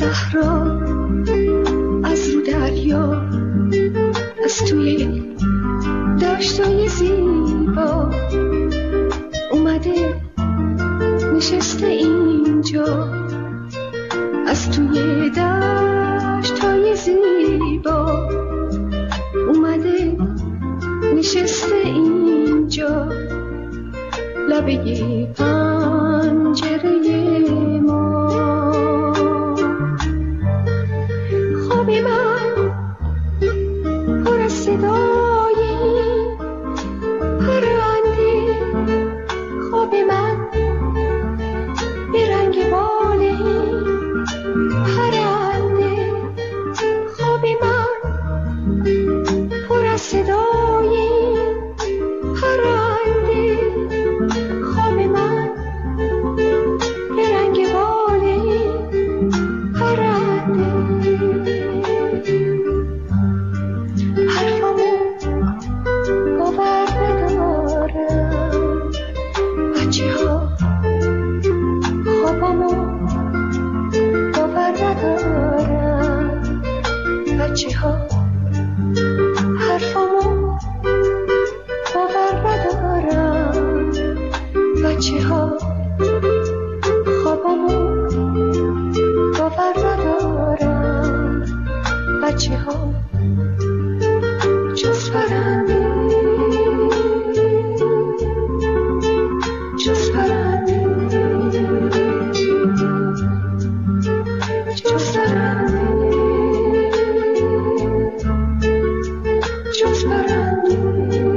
صحرا، از رو دریا، از توی دشتای زیبا اومده نشسته اینجا، از توی دشتای زیبا اومده نشسته اینجا، لبه پنجره ما. خواب من پر از صدای پرنده، خواب من به رنگ بال پرنده، خواب من پر از صدای پرنده، خواب من به رنگ بال پرنده. حرفمو باور ندارم بچه ها، خوابمو باور ندارم بچه ها، حرفمو باور ندارم بچه ها، خوابمو باور ندارم بچه ها، جز پرنده، جز پرنده، جز پرنده، جز پرنده.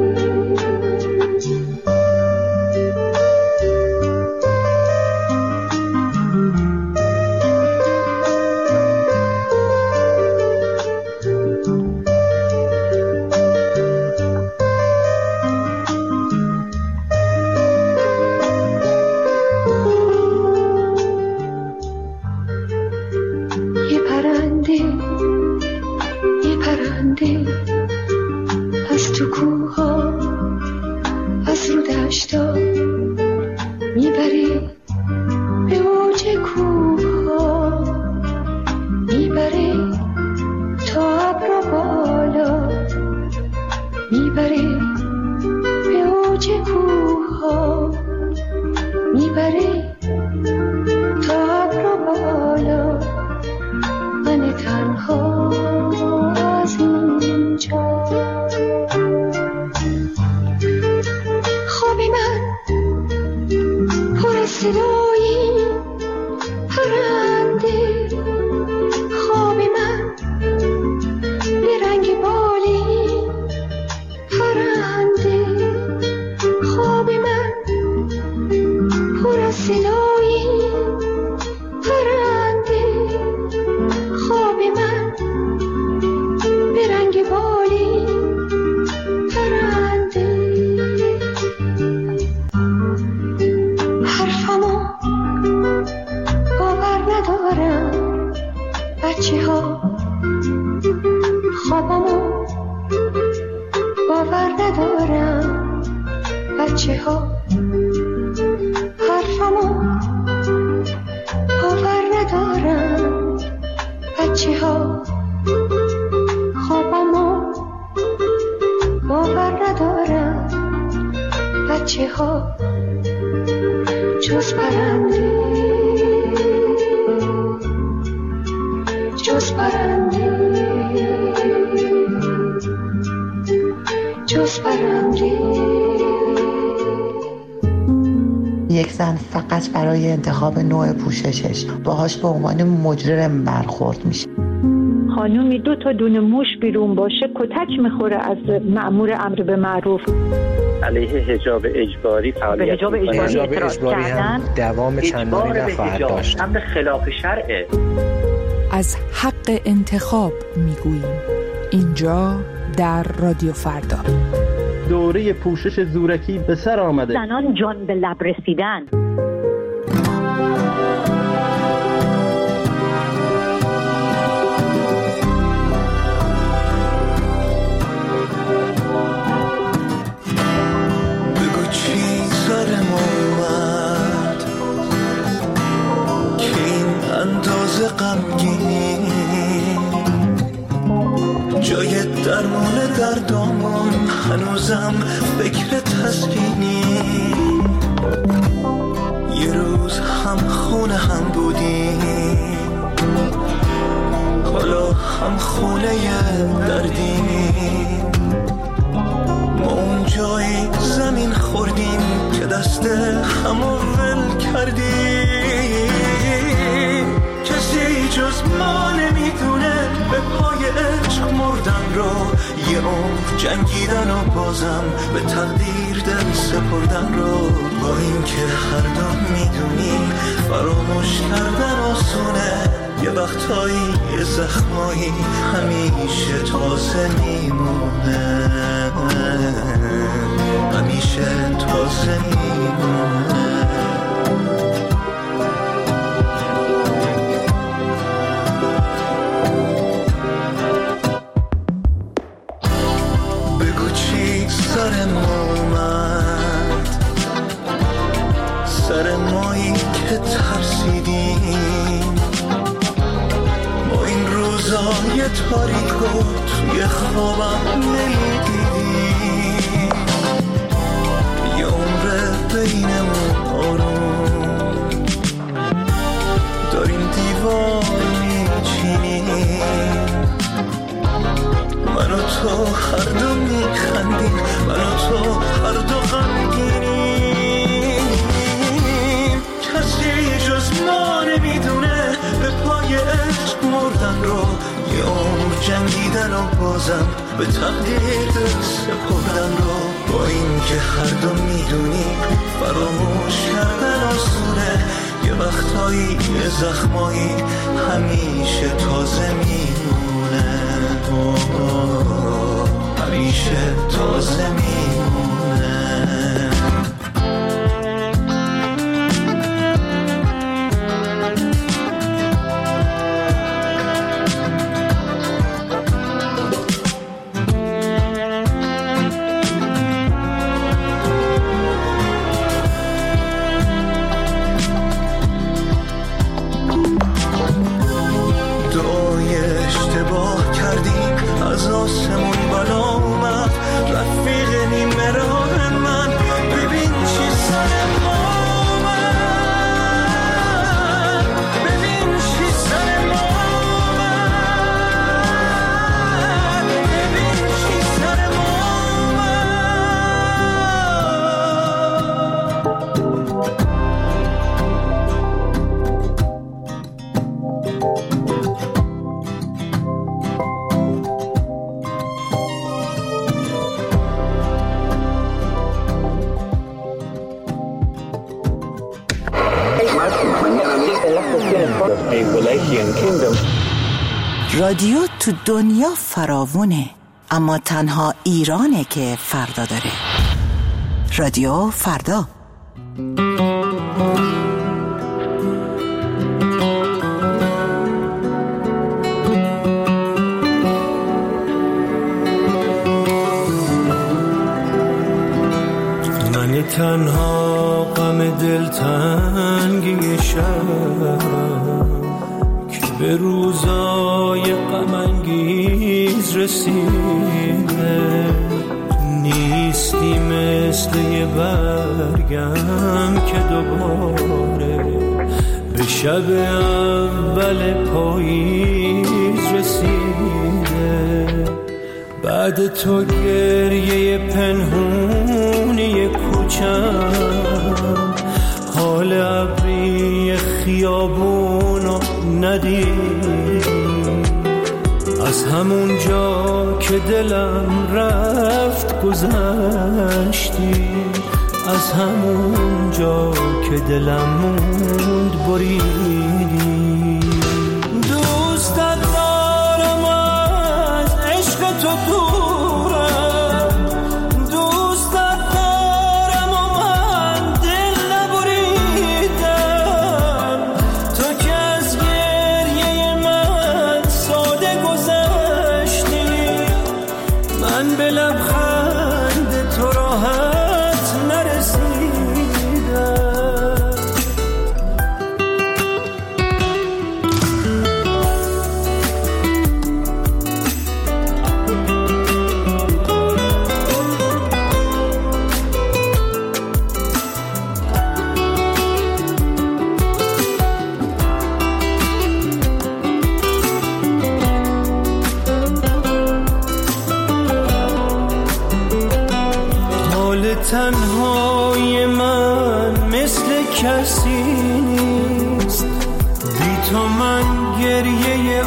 یه پرنده از تو کوها، از رو دشتا میبره به اوج کوها، میبره تا ابرا بالا، میبره به اوج کوها، میبره تا ابرا بالا. من تنها از اینجا، خواب من پر از صدای پرنده، خواب من به رنگ بالی پرنده، خواب من پر از صدای پرنده، خواب من به رنگ بالی پرنده. حرفمو باور ندارم بچه ها، خوابمو باور ندارم بچه ها، حرفمو باور ندارم بچه ها، خوابمو باور ندارم بچه ها، جز پرنده، جز پرنده، جز پرنده. یک زن فقط برای انتخاب نوع پوششش باهاش به عنوان مجرم برخورد میشه. خانومی 2 تا دونه موش بیرون باشه کتک میخوره از مأمور امر به معروف. علیه حجاب اجباری فعالیت حجاب اجباری هم دوام چندانی نخواهد داشت. امر خلاف شرعه. از حق انتخاب میگوییم اینجا در رادیو فردا. دوره پوشش زورکی به سر آمده. زنان جان به لب رسیدن. بگو چی سرم اومد که این اندازه غمگینی، جای درمون دردامون هنوزم فکر تسکینی. یه روز هم خونه هم بودیم، حالا هم خونه دردیم. ما اون جای زمین خوردیم که دست همو ول کردیم. کسی جز ما نمیدونه به پای عشق مردن رو، یه عمر جنگیدن و بازم به تقدیر دل سپردن رو. با این که هر دو میدونیم فراموش کردن آسونه، یه وقتایی یه زخمایی همیشه تازه میمونه، همیشه تازه میمونه. بگو چی سر ما اومد، سر مایی که ترسیدیم. ما این روزای تاریکو توی خوابم نمیدیدیم. یه عمر بینمون آروم داریم دیوار میچینیم. من و تو هر دو میخندیم، من و تو هر دو غمگینیم. کسی جز ما نمیدونه به پای عشق مردن رو، یه عمر جنگیدن و بازم به تقدیر سپردن رو. با این که هر دو میدونیم فراموش کردن آسونه، یه وقتایی یه زخمایی همیشه تازه میمونه، همیشه تازه میمونه. از آسمون بالا اومد رفیق نیمه راه من. ببین چی سر ما اومد، ببین چی سر ما اومد، ببین چی سر ما رادیو تو دنیا فراوونه، اما تنها ایرانه که فردا داره. رادیو فردا. من تنها غم دلتنگی شب که به روزای غم انگیز رسیده، نیستی مثل یه برگم که دوباره به شب اول پاییز رسیده. بعد تو گریه پنهونی کوچم، حال ابری خیابونو ندیدی. از همون جا که دلم رفت گذشتی، از همون جا که دلم موند بریدی. دوستت دارم از عشق تو دورم، دوستت دارم و من دل نبریدم. تو که از گریه من ساده گذشتی، من به لبخند تو راحت نرسیدم. دیده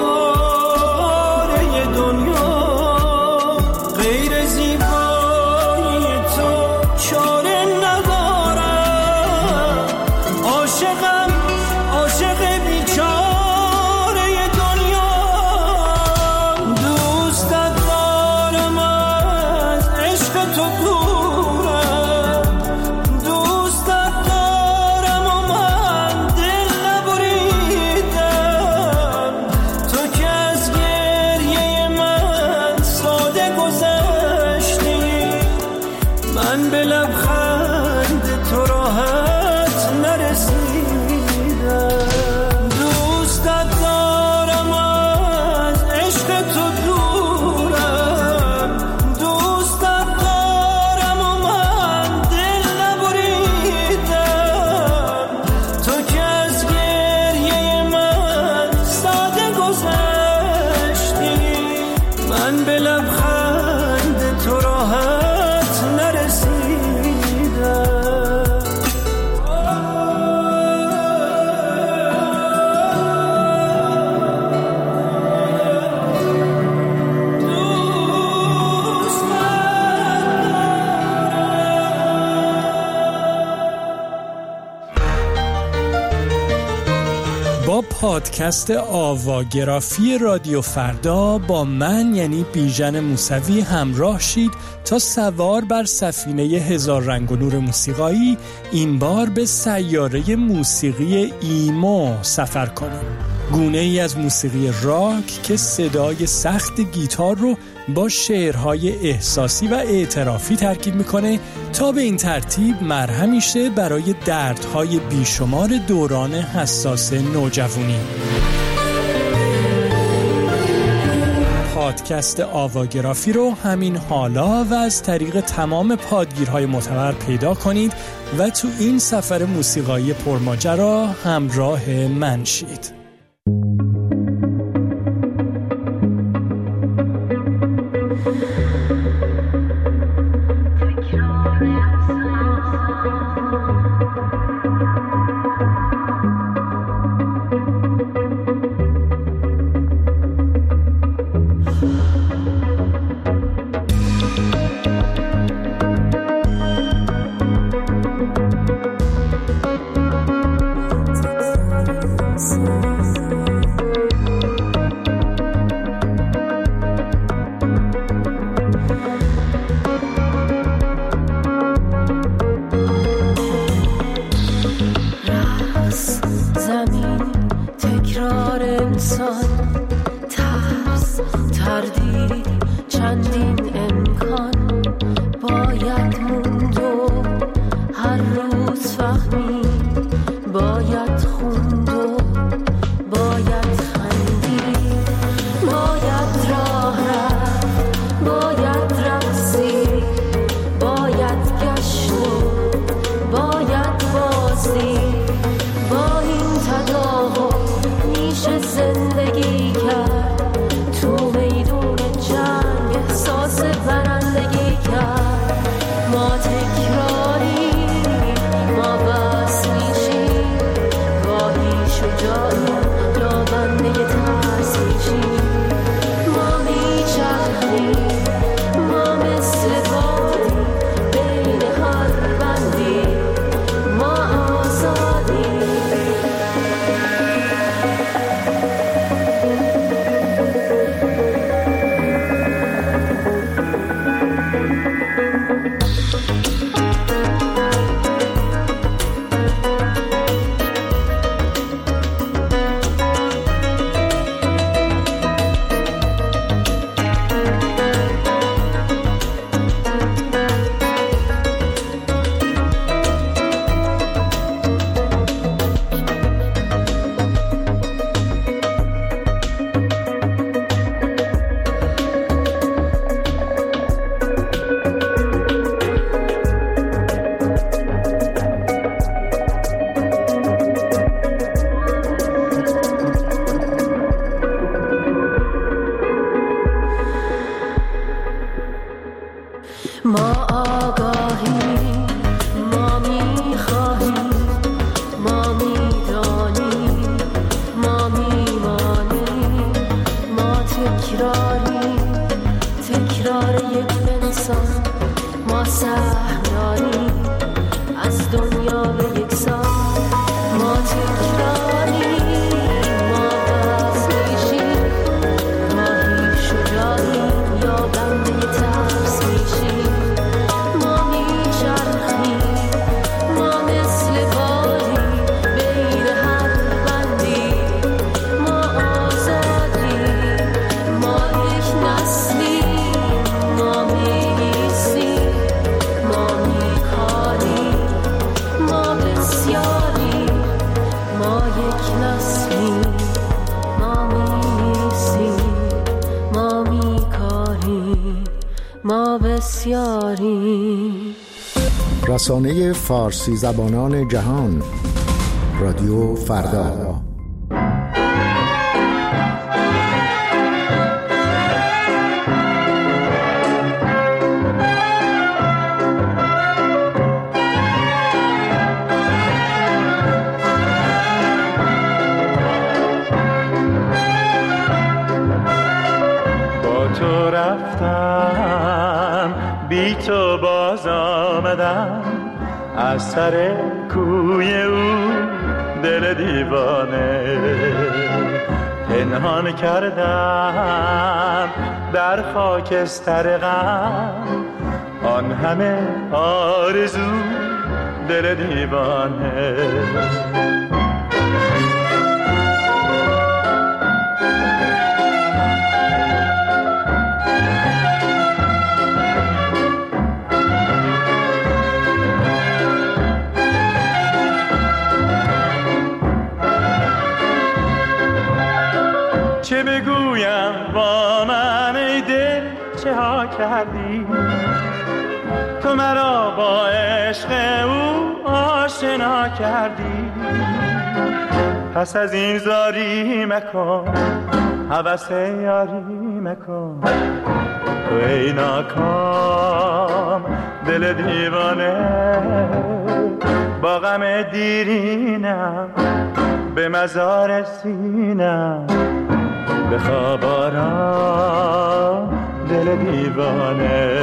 آواره دنیا، غیر زیبایی تو چاره ندارم. عاشقم، عاشق بیچاره دنیا، دوستت دارم از عشق تو دورم، دوستت دارم و من دل نبریدم. تو که از گریه من ساده گذشتی، من به لبخند تو راحت نرسیدم. دوستت دارم از عشق تو دورم، دوستت دارم و من دل نبریدم. تو که از گریه من ساده گذشتی، من به لبخند تو راحت نرسیدم. با پادکست آواگرافی رادیو فردا با من یعنی بیژن موسوی همراه شید تا سوار بر سفینه هزار رنگ و نور موسیقایی این بار به سیاره موسیقی ایمو سفر کنیم. گونه ای از موسیقی راک که صدای سخت گیتار رو با شعرهای احساسی و اعترافی ترکیب میکنه تا به این ترتیب مرهمی شه برای دردهای بیشمار دوران حساس نوجوانی. پادکست آواگرافی رو همین حالا و از طریق تمام پادگیرهای معتبر پیدا کنید و تو این سفر موسیقایی پرماجرا همراه من شید. رسانه فارسی زبانان جهان، رادیو فردا. با تو رفتم، بی تو باز آمدم، از سر کوی او دل دیوانه پنهان کردم در خاکستر غم، آن همه آرزو دل دیوانه. چه بگویم با من ای دل، چه ها کردی تو مرا با عشق او آشنا کردی. پس از این زاری مکن، هوس یاری مکن، تو ای ناکام دل دیوانه. با غم دیرینم به مزار سینم، به خواب آرام دل دیوانه.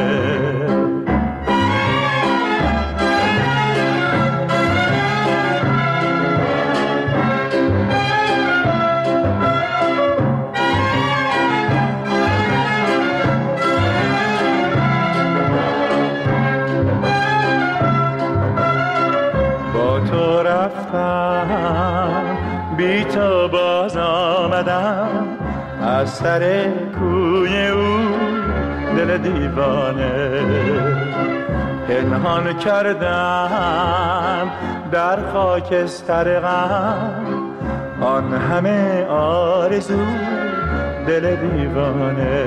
با تو رفتم، بی تو باز آمدم، از سر کوی او دل دیوانه پنهان کردم در خاکستر غم، آن همه آرزو دل دیوانه.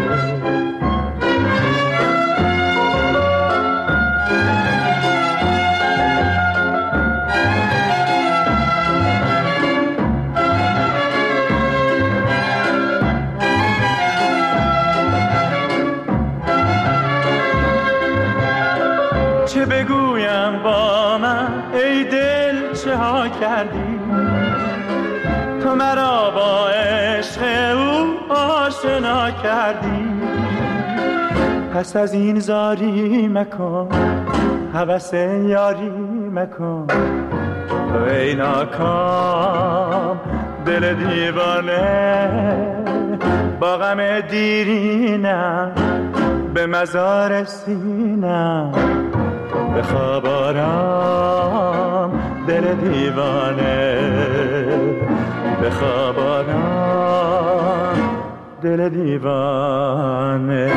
چه بگویم با من ای دل، چه ها کردی تو مرا با عشق او آشنا کردی. پس از این زاری مکن، هوس یاری مکن، تو ای ناکام دل دیوانه. با غم دیرینم به مزار سینم، به خواب آرام دل دیوانه، به خواب آرام دل دیوانه.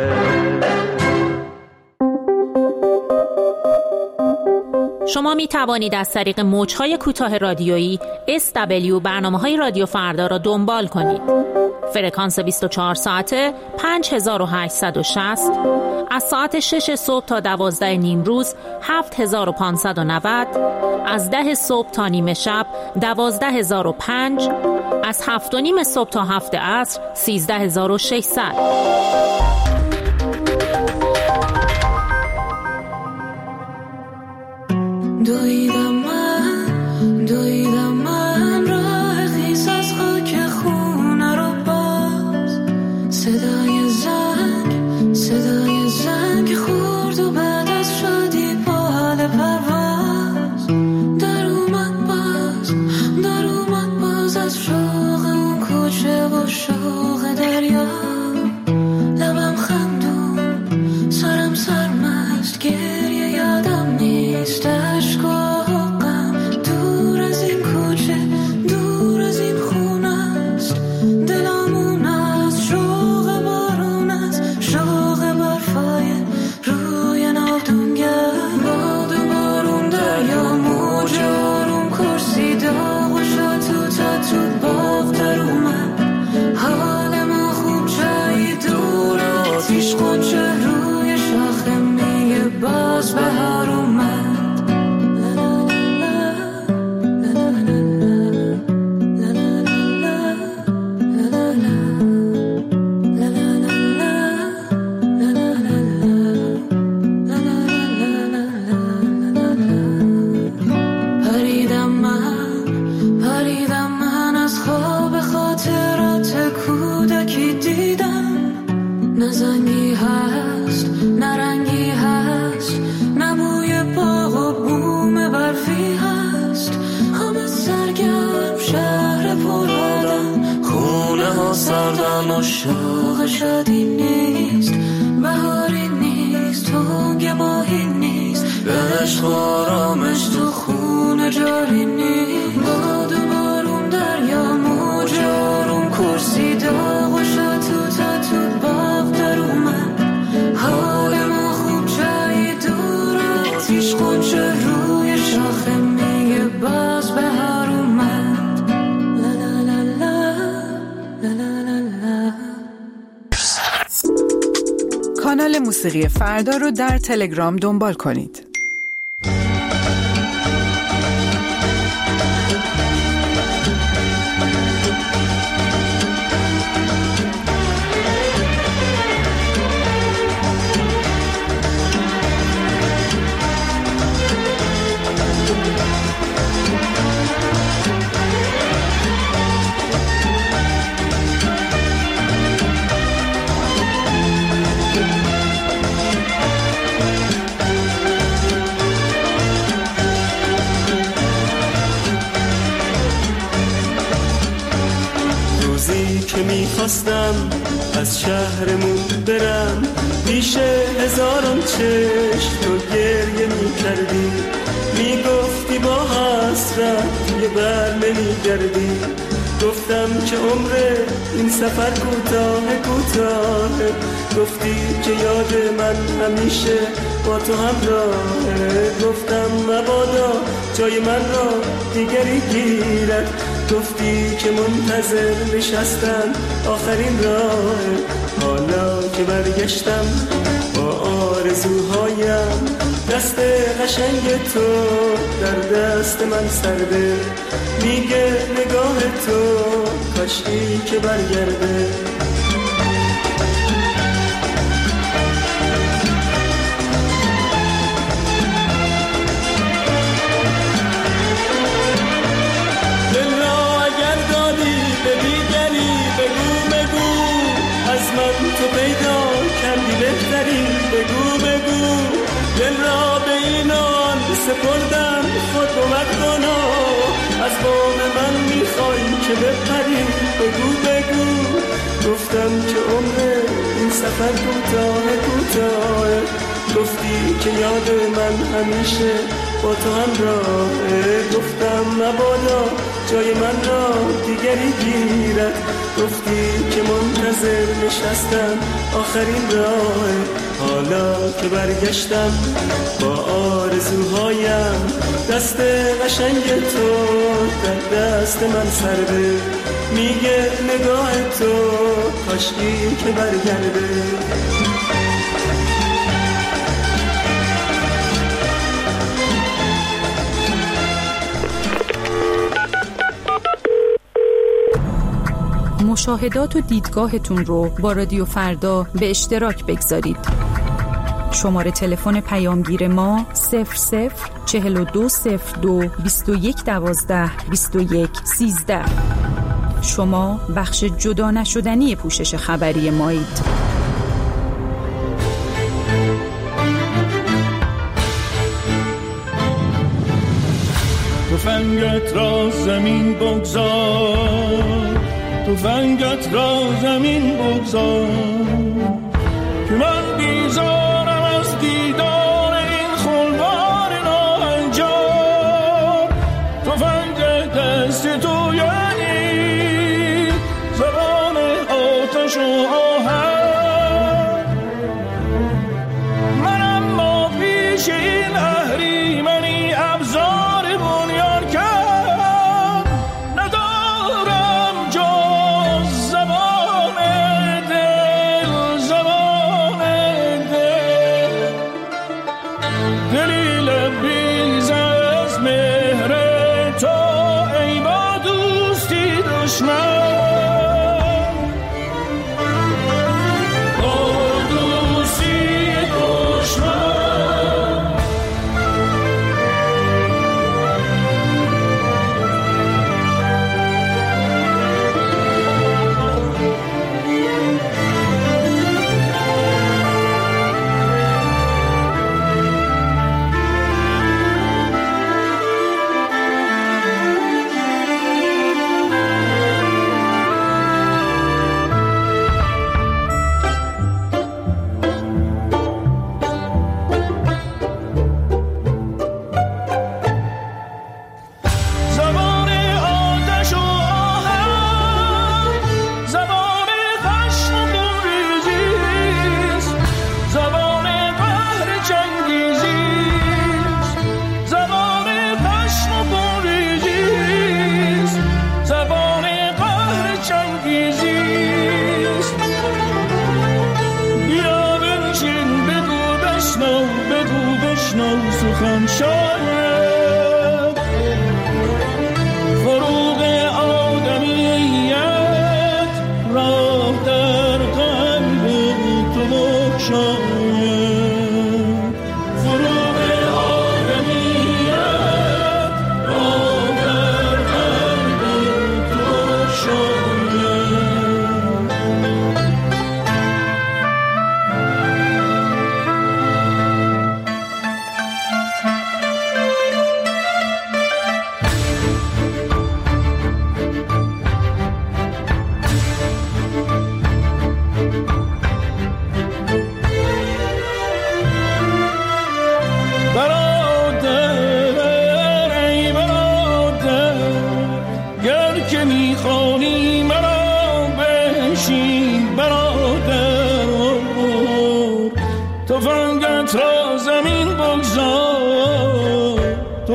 شما می توانید از طریق موج‌های کوتاه رادیویی SW برنامه‌های رادیو فردا را دنبال کنید. فرکانس 24 ساعته 5860، از ساعت 6 صبح تا 12 نیم روز 7590، از 10 صبح تا نیمه شب 12005، از 7 و نیم صبح تا 7 عصر 13600. دویدم من راه خیس از خاک خونه رو باز، صدای زنگ خورد و بعد از شادی با حال پرواز در اومد باز از شوق اون کوچه و شوق دریا. لبم خندون، سرم سرمست، گریه یادم نیست، اشک و غم دور از این کوچه، دور از این خونه است. دلمون از شوق بارون است، شوق برفای روی ناودونگر. باد و بارون دریا موج آروم کرسی داغ و تو باغ در اومد. حال ما خوب جایی دور آتیش قنچه روی شاخه میگه باز بهار اومد. من پریدم، من از خواب خاطرات کودکی دیدم. نه زنگی هست نه رنگی هست، نه بوی باغ و بوم برفی هست. همه سرگرم شهر پر آدم، خونه ها سردن و شوق شادی نیست. بهاری نیست، تنگ ماهی نیست، عشق و آرامش تو خونه جاری نیست. باد و بارون دریا موج آروم، کرسی داغ و شاتوتا تو باغ در اومد. حال ما خوب جایی دور آتیش، غنچه روی شاخه میگه باز بهار اومد. لا لا لا لا لا لا لا. کانال موسیقی فردا رو در تلگرام دنبال کنید. که میخواستم از شهرمون برم، پیش هزاران چشم تو گریه میکردی، میگفتی با حسرت یه بر نمیگردی. گفتم که عمر این سفر کوتاه کوتاه، گفتی که یاد من همیشه با تو همراهه. گفتم مبادا جای من را دیگری گیرد، گفتی که منتظر نشستن آخرین راه. حالا که برگشتم با آرزوهایم، دست قشنگ تو در دست من سرده، میگه نگاه تو کاشکی که برگرده. تو پیدا کردی بهتری، بگو بگو دل را به اینان سپردم، خود بمد کنا از بام من میخوای که بپری، بگو بگو. گفتم که عمر این سفر کوتاه کوتاه، گفتی که یاد من همیشه با تو همراهه. گفتم مبادا جای من را دیگری گیرد، گفتی که منتظر نشستم آخرین راه. حالا که برگشتم با آرزوهایم، دست قشنگ تو در دست من سرده، میگه نگاه تو کاشکی که برگرده. مشاهدات و دیدگاهتون رو با رادیو فردا به اشتراک بگذارید. شماره تلفن پیامگیر ما 004202 2112 2113. شما بخش جدا نشدنی پوشش خبری مایید. تفنگت را زمین بگذار، تفنگت را زمین بگذار، که من بیزارم از دیدار این خلوار ناهنجار. تفنگ دست تو یعنی زبان آتش و آهن، من اما پیش این اهریمنی ابزار بنیان کرد، ندارم جز زبان دل، زبان دل، دلی لبریز از مهر تو ای با دوستی دشمن.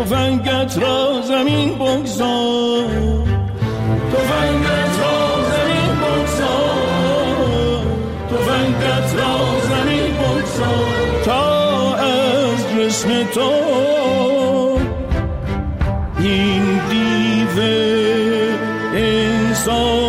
تفنگت را زمین بگذار، تفنگت را زمین بگذار، تفنگت را زمین بگذار تا از جسم تو این دیو انسان